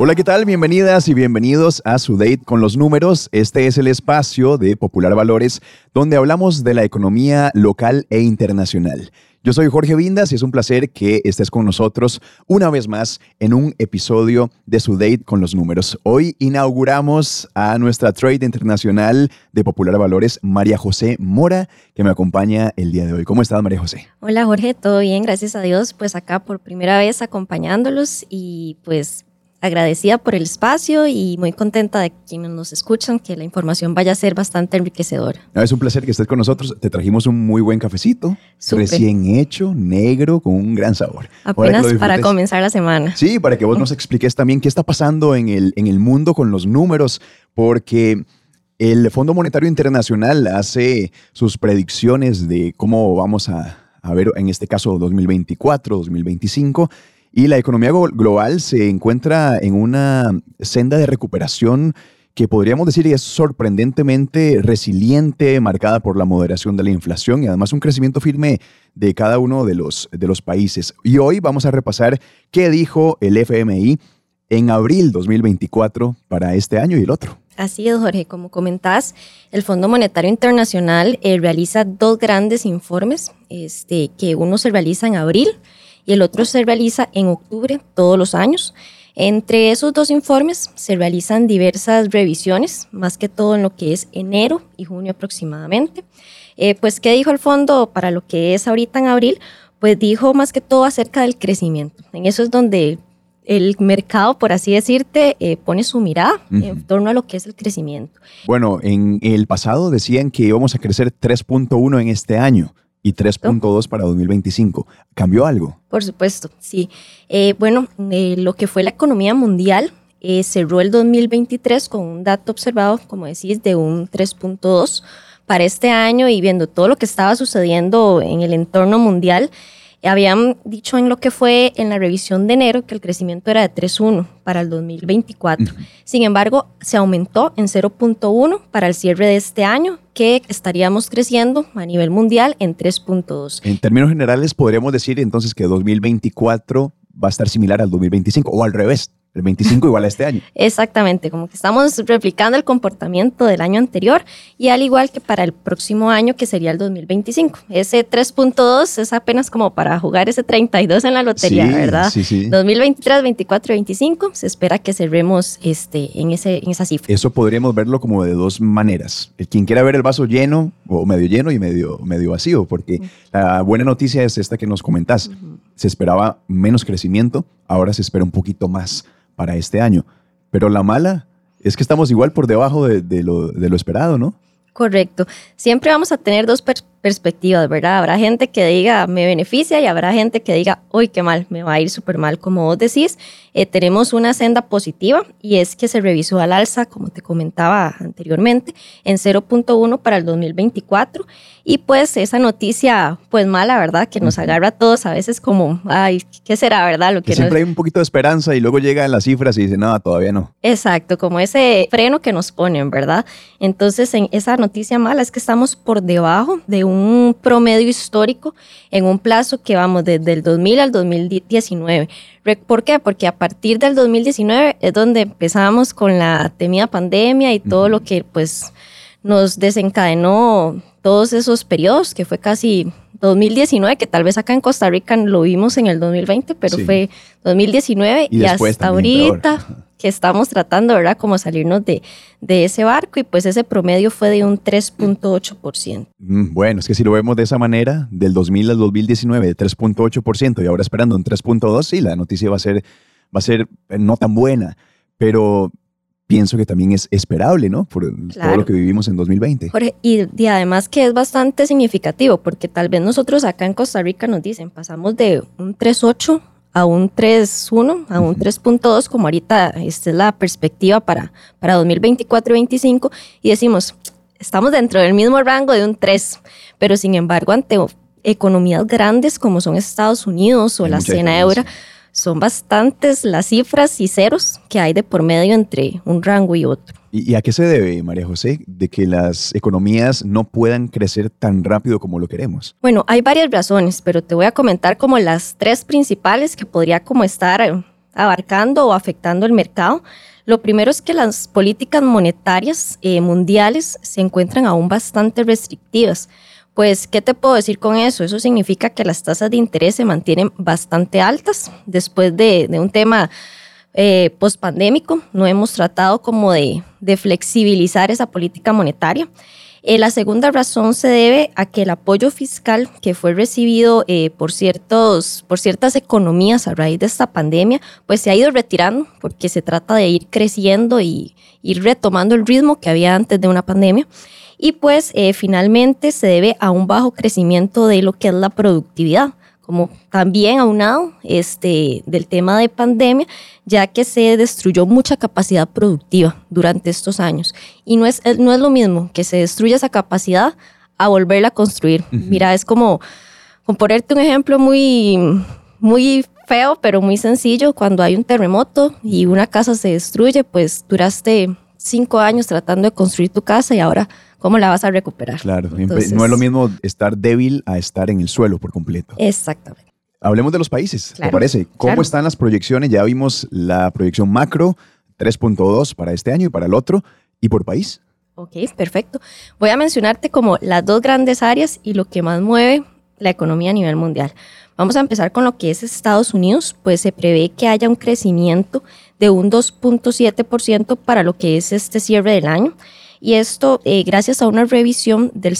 Hola, ¿qué tal? Bienvenidas y bienvenidos a Su Date con los Números. Este es el espacio de Popular Valores donde hablamos de la economía local e internacional. Yo soy Jorge Vindas y es un placer que estés con nosotros una vez más en un episodio de Su Date con los Números. Hoy inauguramos a nuestra trade internacional de Popular Valores, María José Mora, que me acompaña el día de hoy. ¿Cómo estás, María José? Hola, Jorge, todo bien, gracias a Dios. Pues acá por primera vez acompañándolos y pues agradecida por el espacio y muy contenta de quienes nos escuchan, que la información vaya a ser bastante enriquecedora. Es un placer que estés con nosotros. Te trajimos un muy buen cafecito, Súper. Recién hecho, negro, con un gran sabor. Apenas para comenzar la semana. Sí, para que vos nos expliques también qué está pasando en el mundo con los números, porque el Fondo Monetario Internacional hace sus predicciones de cómo vamos a ver, en este caso, 2024, 2025, y la economía global se encuentra en una senda de recuperación que podríamos decir es sorprendentemente resiliente, marcada por la moderación de la inflación y además un crecimiento firme de cada uno de los países. Y hoy vamos a repasar qué dijo el FMI en abril 2024 para este año y el otro. Así es, Jorge. Como comentás, el Fondo Monetario Internacional realiza dos grandes informes, que uno se realiza en abril y el otro se realiza en octubre todos los años. Entre esos dos informes se realizan diversas revisiones, más que todo en lo que es enero y junio aproximadamente. Pues, ¿qué dijo el fondo para lo que es ahorita en abril? Pues dijo más que todo acerca del crecimiento. En eso es donde el mercado, por así decirte, pone su mirada en torno a lo que es el crecimiento. Bueno, en el pasado decían que íbamos a crecer 3.1 en este año y 3.2 para 2025. ¿Cambió algo? Por supuesto, sí. Lo que fue la economía mundial cerró el 2023 con un dato observado, como decís, de un 3.2 para este año, y viendo todo lo que estaba sucediendo en el entorno mundial, habían dicho en lo que fue en la revisión de enero que el crecimiento era de 3.1 para el 2024. Sin embargo, se aumentó en 0.1 para el cierre de este año, que estaríamos creciendo a nivel mundial en 3.2. En términos generales, podríamos decir entonces que 2024 va a estar similar al 2025 o al revés. El 25 igual a este año. Exactamente, como que estamos replicando el comportamiento del año anterior y al igual que para el próximo año, que sería el 2025. Ese 3.2 es apenas como para jugar ese 32 en la lotería, sí, ¿verdad? Sí. 2023, 24 y 25 se espera que cerremos en esa cifra. Eso podríamos verlo como de dos maneras. Quien quiera ver el vaso lleno o medio lleno y medio vacío, porque la buena noticia es esta que nos comentás. Se esperaba menos crecimiento, ahora se espera un poquito más para este año. Pero la mala es que estamos igual por debajo de lo esperado, ¿no? Correcto. Siempre vamos a tener dos perspectivas, ¿verdad? Habrá gente que diga, me beneficia, y habrá gente que diga, uy, qué mal, me va a ir súper mal. Como vos decís, tenemos una senda positiva y es que se revisó al alza, como te comentaba anteriormente, en 0.1 para el 2024. Y pues esa noticia, pues mala, ¿verdad? Que nos agarra a todos a veces como, ay, ¿qué será, verdad? Lo que siempre hay un poquito de esperanza y luego llegan las cifras y dicen, no, todavía no. Exacto, como ese freno que nos ponen, ¿verdad? Entonces, en esa noticia mala es que estamos por debajo de un promedio histórico en un plazo que vamos desde el 2000 al 2019. ¿Por qué? Porque a partir del 2019 es donde empezamos con la temida pandemia y todo lo que pues nos desencadenó todos esos periodos, que fue casi 2019, que tal vez acá en Costa Rica lo vimos en el 2020, pero sí, fue 2019 y hasta ahorita que estamos tratando, ¿verdad?, como salirnos de ese barco, y pues ese promedio fue de un 3.8%. Bueno, es que si lo vemos de esa manera, del 2000 al 2019, de 3.8%, y ahora esperando un 3.2%, sí, la noticia va a ser no tan buena, pero pienso que también es esperable, ¿no? Por todo lo que vivimos en 2020. Jorge, y además que es bastante significativo, porque tal vez nosotros acá en Costa Rica nos dicen, pasamos de un 3.8 a un 3.1, a un 3.2, como ahorita esta es la perspectiva para 2024-25, y decimos, estamos dentro del mismo rango de un 3, pero sin embargo ante economías grandes como son Estados Unidos o la zona euro, son bastantes las cifras y ceros que hay de por medio entre un rango y otro. ¿Y a qué se debe, María José, de que las economías no puedan crecer tan rápido como lo queremos? Bueno, hay varias razones, pero te voy a comentar como las tres principales que podría como estar abarcando o afectando el mercado. Lo primero es que las políticas monetarias mundiales se encuentran aún bastante restrictivas. Pues, ¿qué te puedo decir con eso? Eso significa que las tasas de interés se mantienen bastante altas después de un tema pospandémico. No hemos tratado como de flexibilizar esa política monetaria. La segunda razón se debe a que el apoyo fiscal que fue recibido por ciertas economías a raíz de esta pandemia, pues se ha ido retirando porque se trata de ir creciendo y ir retomando el ritmo que había antes de una pandemia. Y pues finalmente se debe a un bajo crecimiento de lo que es la productividad, como también aunado del tema de pandemia, ya que se destruyó mucha capacidad productiva durante estos años. Y no es lo mismo que se destruya esa capacidad a volverla a construir. Uh-huh. Mira, es como ponerte un ejemplo muy, muy feo, pero muy sencillo. Cuando hay un terremoto y una casa se destruye, pues duraste 5 años tratando de construir tu casa y ahora, ¿cómo la vas a recuperar? Claro, entonces, no es lo mismo estar débil a estar en el suelo por completo. Exactamente. Hablemos de los países, claro, ¿te parece? ¿Cómo claro. están las proyecciones? Ya vimos la proyección macro, 3.2 para este año y para el otro, ¿y por país? Ok, perfecto. Voy a mencionarte como las dos grandes áreas y lo que más mueve la economía a nivel mundial. Vamos a empezar con lo que es Estados Unidos, pues se prevé que haya un crecimiento de un 2.7% para lo que es este cierre del año. Y esto gracias a una revisión del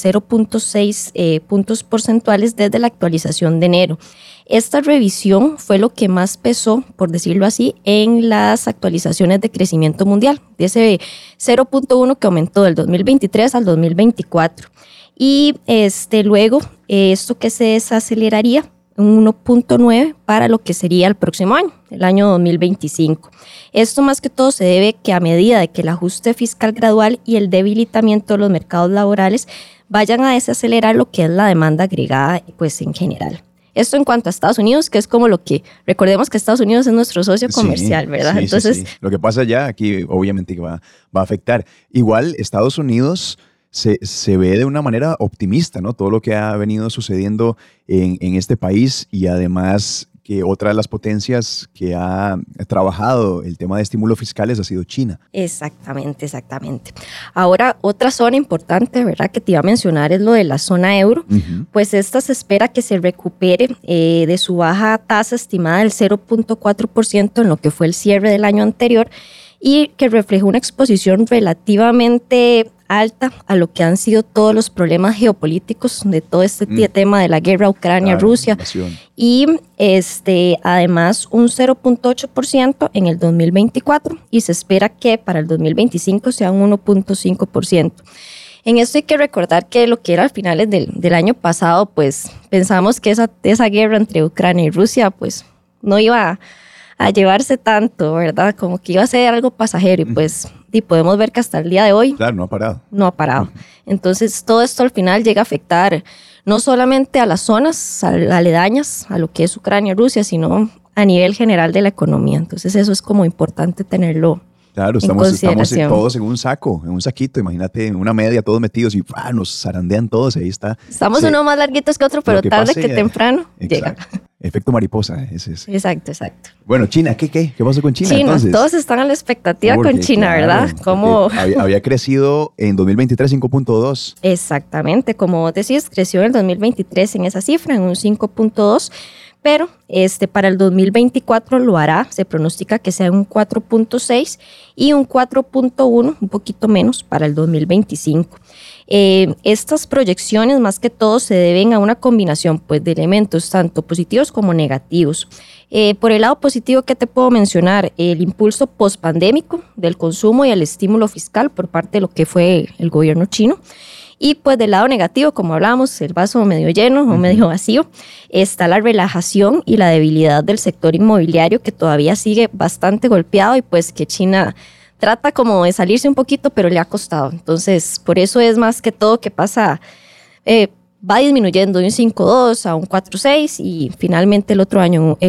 0.6 puntos porcentuales desde la actualización de enero. Esta revisión fue lo que más pesó, por decirlo así, en las actualizaciones de crecimiento mundial, de ese 0.1 que aumentó del 2023 al 2024. Y luego esto que se desaceleraría, un 1.9 para lo que sería el próximo año, el año 2025. Esto más que todo se debe que a medida de que el ajuste fiscal gradual y el debilitamiento de los mercados laborales vayan a desacelerar lo que es la demanda agregada pues en general. Esto en cuanto a Estados Unidos, que es como lo que, recordemos que Estados Unidos es nuestro socio comercial, ¿verdad? Sí, entonces, sí. Lo que pasa allá, aquí obviamente va a afectar. Igual Estados Unidos se ve de una manera optimista, ¿no? Todo lo que ha venido sucediendo en este país y además que otra de las potencias que ha trabajado el tema de estímulos fiscales ha sido China. Exactamente. Ahora, otra zona importante, ¿verdad?, que te iba a mencionar es lo de la zona euro. Uh-huh. Pues esta se espera que se recupere de su baja tasa estimada del 0.4% en lo que fue el cierre del año anterior y que refleja una exposición relativamente alta a lo que han sido todos los problemas geopolíticos de todo este tema de la guerra Ucrania-Rusia y además un 0.8% en el 2024 y se espera que para el 2025 sea un 1.5%. En esto hay que recordar que lo que era a finales del año pasado, pues pensamos que esa guerra entre Ucrania y Rusia pues no iba a llevarse tanto, ¿verdad? Como que iba a ser algo pasajero y pues podemos ver que hasta el día de hoy claro, no ha parado. No ha parado. Entonces todo esto al final llega a afectar no solamente a las zonas aledañas a lo que es Ucrania y Rusia, sino a nivel general de la economía. Entonces eso es como importante tenerlo. Claro, estamos todos en un saco, en un saquito, imagínate, en una media, todos metidos y nos zarandean todos, ahí está. Estamos uno más larguitos que otro, pero tarde que temprano llega. Efecto mariposa, ese es. Exacto. Bueno, China, ¿qué pasó con China entonces? Todos están a la expectativa con China, claro, ¿verdad? ¿Cómo? Había crecido en 2023 5.2. Exactamente, como vos decís, creció en el 2023 en esa cifra, en un 5.2%. Pero para el 2024 lo hará, se pronostica que sea un 4.6 y un 4.1, un poquito menos para el 2025. Estas proyecciones más que todo se deben a una combinación pues, de elementos tanto positivos como negativos. Por el lado positivo, ¿qué te puedo mencionar? El impulso pospandémico del consumo y el estímulo fiscal por parte de lo que fue el gobierno chino. Y pues del lado negativo, como hablábamos, el vaso medio lleno o medio vacío, está la relajación y la debilidad del sector inmobiliario que todavía sigue bastante golpeado y pues que China trata como de salirse un poquito, pero le ha costado. Entonces, por eso es más que todo que pasa, va disminuyendo de un 5.2 a un 4.6 y finalmente el otro año un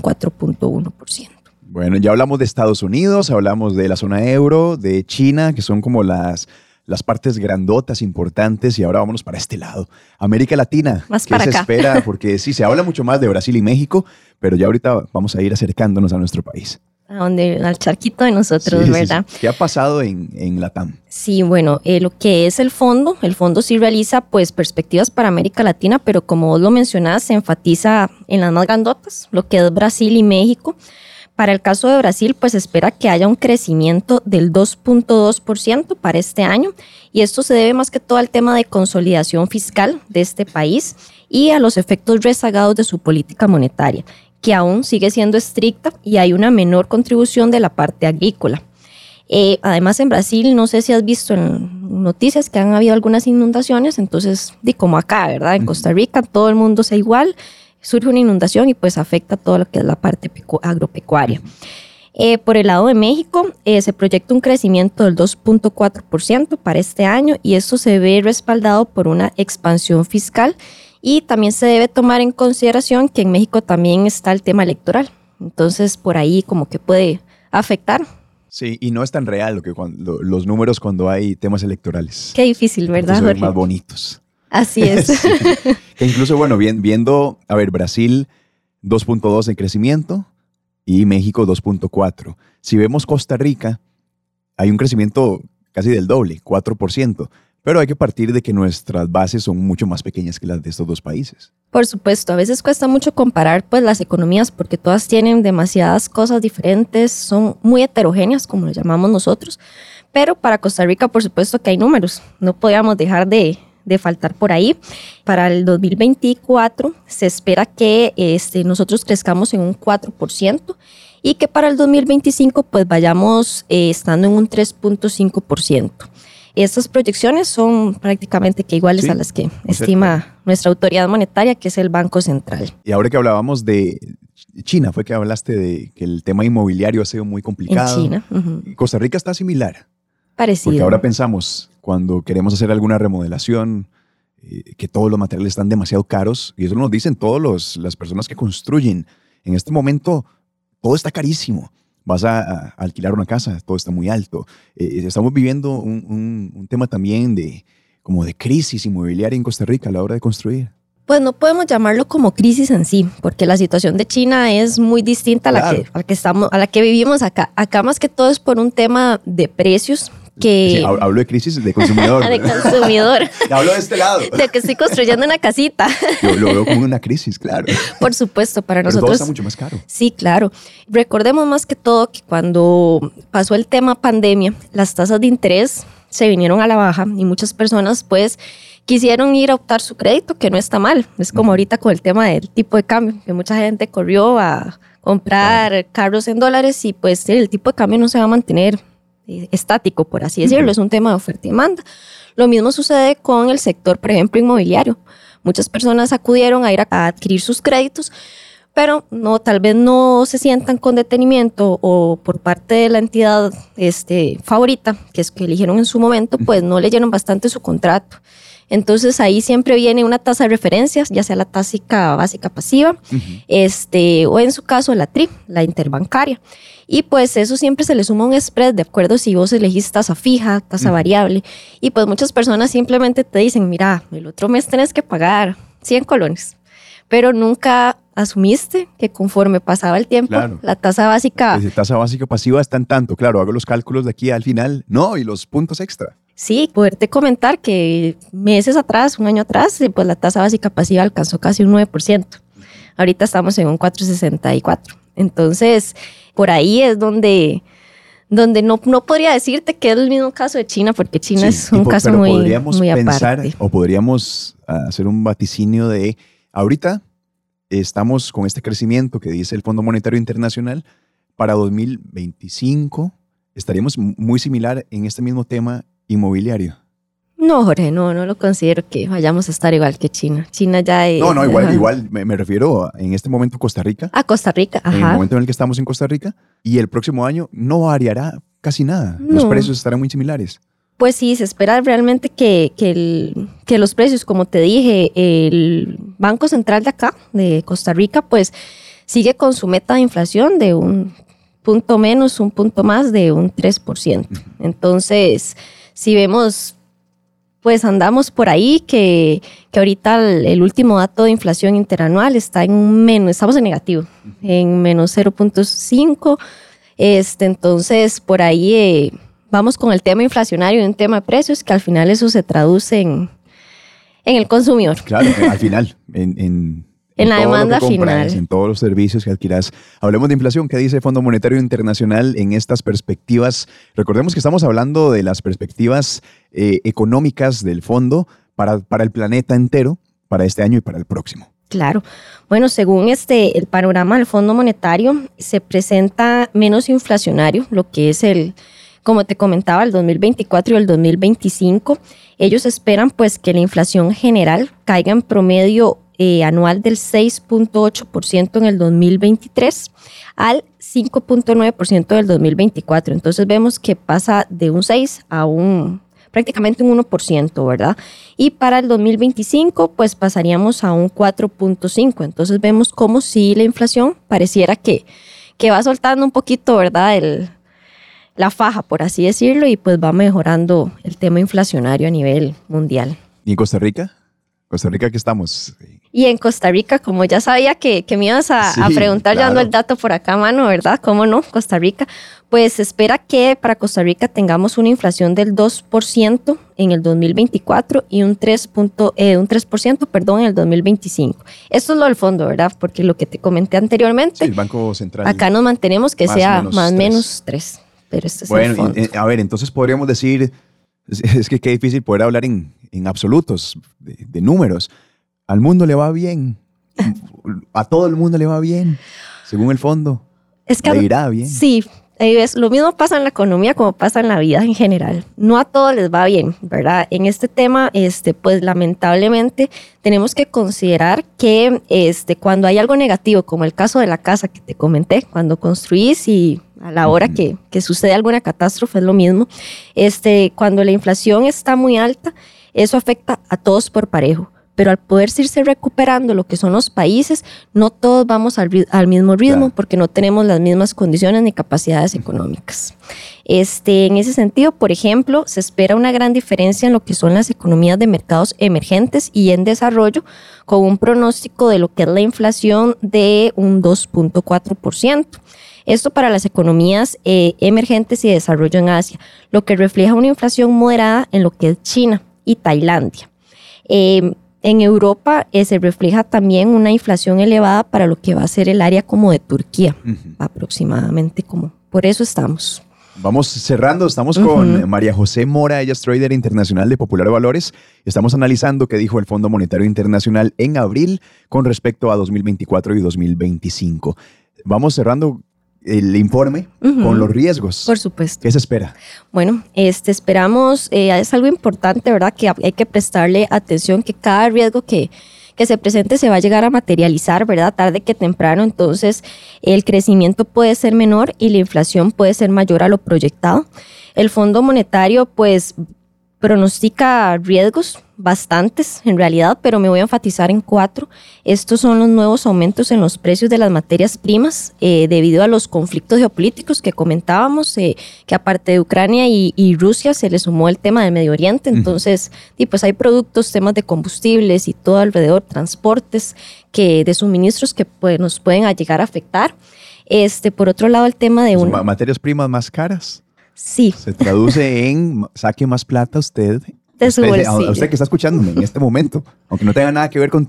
4.1%. Bueno, ya hablamos de Estados Unidos, hablamos de la zona euro, de China, que son como las las partes grandotas, importantes, y ahora vámonos para este lado. América Latina, Más ¿qué para se acá? espera? Porque sí, se habla mucho más de Brasil y México, pero ya ahorita vamos a ir acercándonos a nuestro país. Al charquito de nosotros, Sí, ¿verdad? sí. ¿Qué ha pasado en Latam? Sí, bueno, lo que es el fondo sí realiza pues perspectivas para América Latina, pero como vos lo mencionás, se enfatiza en las más grandotas, lo que es Brasil y México. Para el caso de Brasil, pues se espera que haya un crecimiento del 2.2% para este año, y esto se debe más que todo al tema de consolidación fiscal de este país y a los efectos rezagados de su política monetaria, que aún sigue siendo estricta, y hay una menor contribución de la parte agrícola. Además, en Brasil, no sé si has visto en noticias que han habido algunas inundaciones, entonces, como acá, ¿verdad? En Costa Rica, todo el mundo es igual, surge una inundación y pues afecta todo lo que es la parte agropecuaria. Por el lado de México, se proyecta un crecimiento del 2.4% para este año, y esto se ve respaldado por una expansión fiscal, y también se debe tomar en consideración que en México también está el tema electoral. Entonces, por ahí como que puede afectar. Sí, y no es tan real los números cuando hay temas electorales. Qué difícil, ¿verdad, Son Jorge? más bonitos. Así es. Sí. Que incluso, bueno, viendo, a ver, Brasil 2.2 en crecimiento y México 2.4. Si vemos Costa Rica, hay un crecimiento casi del doble, 4%. Pero hay que partir de que nuestras bases son mucho más pequeñas que las de estos dos países. Por supuesto, a veces cuesta mucho comparar pues las economías porque todas tienen demasiadas cosas diferentes, son muy heterogéneas como lo llamamos nosotros, pero para Costa Rica por supuesto que hay números, no podíamos dejar de faltar por ahí. Para el 2024 se espera que nosotros crezcamos en un 4% y que para el 2025 pues vayamos estando en un 3.5%. Estas proyecciones son prácticamente que iguales Sí, a las que estima nuestra autoridad monetaria, que es el Banco Central. Y ahora que hablábamos de China, fue que hablaste de que el tema inmobiliario ha sido muy complicado. En China. Uh-huh. Costa Rica está similar. Parecido. Porque ahora pensamos, cuando queremos hacer alguna remodelación, que todos los materiales están demasiado caros, y eso nos dicen todas las personas que construyen. En este momento, todo está carísimo. Vas a alquilar una casa, todo está muy alto. Estamos viviendo un tema también como de crisis inmobiliaria en Costa Rica a la hora de construir. Pues no podemos llamarlo como crisis en sí, porque la situación de China es muy distinta a la que vivimos acá. Acá más que todo es por un tema de precios. Sí, hablo de crisis de consumidor. De consumidor. Hablo de este lado. De que estoy construyendo una casita. Yo lo veo como una crisis, claro. Por supuesto, para Pero nosotros. todo está mucho más caro. Sí, claro. Recordemos más que todo que cuando pasó el tema pandemia, las tasas de interés se vinieron a la baja y muchas personas pues quisieron ir a optar su crédito, que no está mal. Es como ahorita con el tema del tipo de cambio, que mucha gente corrió a comprar carros en dólares y pues el tipo de cambio no se va a mantener estático, por así decirlo. Es un tema de oferta y demanda. Lo mismo sucede con el sector, por ejemplo, inmobiliario. Muchas personas acudieron a ir a adquirir sus créditos, pero tal vez no se sientan con detenimiento, o por parte de la entidad favorita, que es que eligieron en su momento, pues no leyeron bastante su contrato. Entonces ahí siempre viene una tasa de referencia, ya sea la tasa básica pasiva, o en su caso la TRI, la interbancaria. Y pues eso siempre se le suma un spread de acuerdo si vos elegís tasa fija, tasa variable. Y pues muchas personas simplemente te dicen, mira, el otro mes tenés que pagar 100 colones. Pero nunca asumiste que conforme pasaba el tiempo, claro, la tasa básica... La tasa básica pasiva está en tanto, claro, hago los cálculos de aquí al final, no, y los puntos extra. Sí, poderte comentar que meses atrás, un año atrás, pues la tasa básica pasiva alcanzó casi un 9%. Ahorita estamos en un 4.64%. Entonces, por ahí es donde no podría decirte que es el mismo caso de China, porque China es un caso muy aparte. Podríamos pensar, o podríamos hacer un vaticinio de, ahorita estamos con este crecimiento que dice el Fondo Monetario Internacional, para 2025 estaríamos muy similar en este mismo tema inmobiliario. No, Jorge, no lo considero que vayamos a estar igual que China. China ya es... No, igual me refiero en este momento Costa Rica. A Costa Rica, ajá. En el momento en el que estamos en Costa Rica, y el próximo año no variará casi nada. No. Los precios estarán muy similares. Pues sí, se espera realmente que los precios, como te dije, el Banco Central de acá, de Costa Rica, pues sigue con su meta de inflación de un punto menos, un punto más de un 3%. Entonces, si vemos Pues andamos por ahí que ahorita el último dato de inflación interanual está estamos en negativo, en menos 0.5. Entonces, por ahí vamos con el tema inflacionario y un tema de precios, que al final eso se traduce en el consumidor. Claro, al final, en la demanda final. En todos los servicios que adquirás. Hablemos de inflación. ¿Qué dice el Fondo Monetario Internacional en estas perspectivas? Recordemos que estamos hablando de las perspectivas económicas del fondo para el planeta entero, para este año y para el próximo. Claro. Bueno, según el panorama del Fondo Monetario, se presenta menos inflacionario, lo que es como te comentaba, el 2024 y el 2025. Ellos esperan pues que la inflación general caiga en promedio anual del 6.8% en el 2023 al 5.9% del 2024. Entonces vemos que pasa de un 6 a prácticamente un 1%, ¿verdad? Y para el 2025 pues pasaríamos a un 4.5%. Entonces vemos como si la inflación pareciera que va soltando un poquito, ¿verdad? La faja, por así decirlo, y pues va mejorando el tema inflacionario a nivel mundial. ¿Y en Costa Rica? ¿Costa Rica qué estamos? Y en Costa Rica, como ya sabía que me ibas a preguntar, claro, ya ando el dato por acá a mano, ¿verdad? ¿Cómo no? Costa Rica, pues se espera que para Costa Rica tengamos una inflación del 2% en el 2024 y un 3%, en el 2025. Esto es lo del fondo, ¿verdad? Porque lo que te comenté anteriormente, sí, el Banco Central. Acá nos mantenemos que sea más o menos 3. Pero este es el fondo. A ver, entonces podríamos decir, es que qué difícil poder hablar en absolutos, de números. Al mundo le va bien, a todo el mundo le va bien, según el fondo. Es que le irá bien. Sí, lo mismo pasa en la economía como pasa en la vida en general. No a todos les va bien, ¿verdad? En este tema, pues lamentablemente tenemos que considerar que cuando hay algo negativo, como el caso de la casa que te comenté, cuando construís y a la hora que sucede alguna catástrofe es lo mismo, cuando la inflación está muy alta, eso afecta a todos por parejo. Pero al poder irse recuperando lo que son los países, no todos vamos al mismo ritmo, claro, porque no tenemos las mismas condiciones ni capacidades económicas. En ese sentido, por ejemplo, se espera una gran diferencia en lo que son las economías de mercados emergentes y en desarrollo, con un pronóstico de lo que es la inflación de un 2.4%. Esto para las economías emergentes y de desarrollo en Asia, lo que refleja una inflación moderada en lo que es China y Tailandia. En Europa se refleja también una inflación elevada para lo que va a ser el área como de Turquía, aproximadamente como. Por eso estamos. Vamos cerrando, estamos con María José Mora, ella es trader internacional de Popular Valores. Estamos analizando qué dijo el Fondo Monetario Internacional en abril con respecto a 2024 y 2025. Vamos cerrando el informe con los riesgos. Por supuesto. ¿Qué se espera? Bueno, esperamos, es algo importante, ¿verdad? Que hay que prestarle atención, que cada riesgo que se presente se va a llegar a materializar, ¿verdad? Tarde que temprano. Entonces, el crecimiento puede ser menor y la inflación puede ser mayor a lo proyectado. El Fondo Monetario, pues, pronostica riesgos, bastantes en realidad, pero me voy a enfatizar en 4. Estos son los nuevos aumentos en los precios de las materias primas debido a los conflictos geopolíticos que comentábamos, que aparte de Ucrania y Rusia se le sumó el tema del Medio Oriente. Entonces, pues hay productos, temas de combustibles y todo alrededor, transportes de suministros que nos pueden llegar a afectar. Por otro lado, el tema de materias primas más caras. Sí. Se traduce en saque más plata usted. De su bolsillo. A usted que está escuchándome en este momento, aunque no tenga nada que ver con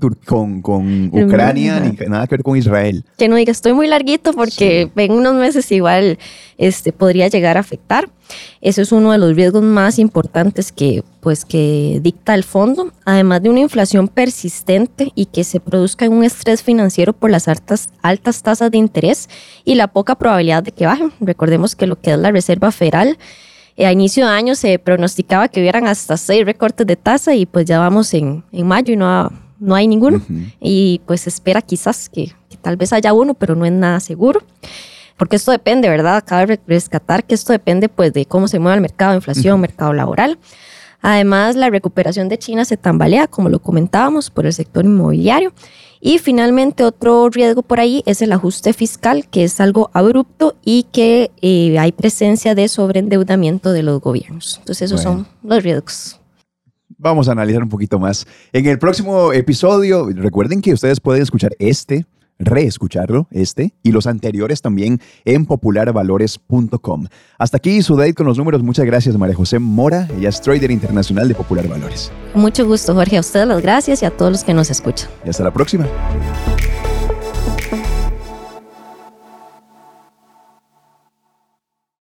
Ucrania ni nada que ver con Israel. Que no diga, estoy muy larguito porque en unos meses igual podría llegar a afectar. Eso es uno de los riesgos más importantes que dicta el fondo, además de una inflación persistente y que se produzca un estrés financiero por las altas tasas de interés y la poca probabilidad de que bajen. Recordemos que lo que es la Reserva Federal, a inicio de año se pronosticaba que hubieran hasta 6 recortes de tasa y pues ya vamos en mayo y no hay ninguno. Y pues se espera quizás que tal vez haya uno, pero no es nada seguro. Porque esto depende, ¿verdad? Cabe rescatar que esto depende pues de cómo se mueve el mercado, inflación, mercado laboral. Además, la recuperación de China se tambalea, como lo comentábamos, por el sector inmobiliario. Y finalmente, otro riesgo por ahí es el ajuste fiscal, que es algo abrupto y que hay presencia de sobreendeudamiento de los gobiernos. Entonces, esos son los riesgos. vamos a analizar un poquito más. En el próximo episodio, recuerden que ustedes pueden escuchar reescucharlo, y los anteriores también en popularvalores.com. Hasta aquí su date con los números. Muchas gracias, María José Mora. Ella es trader internacional de Popular Valores. Mucho gusto, Jorge. A ustedes las gracias y a todos los que nos escuchan. Y hasta la próxima.